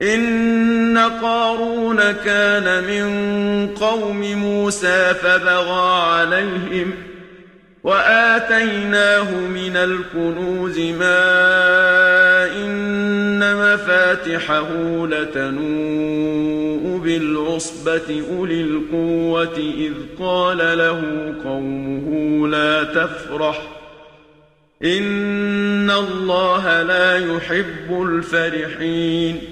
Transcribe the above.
إن قارون كان من قوم موسى فبغى عليهم وآتيناه من الكنوز ما إن مفاتحه لتنوء بالعصبة أولي القوة إذ قال له قومه لا تفرح إن الله لا يحب الفرحين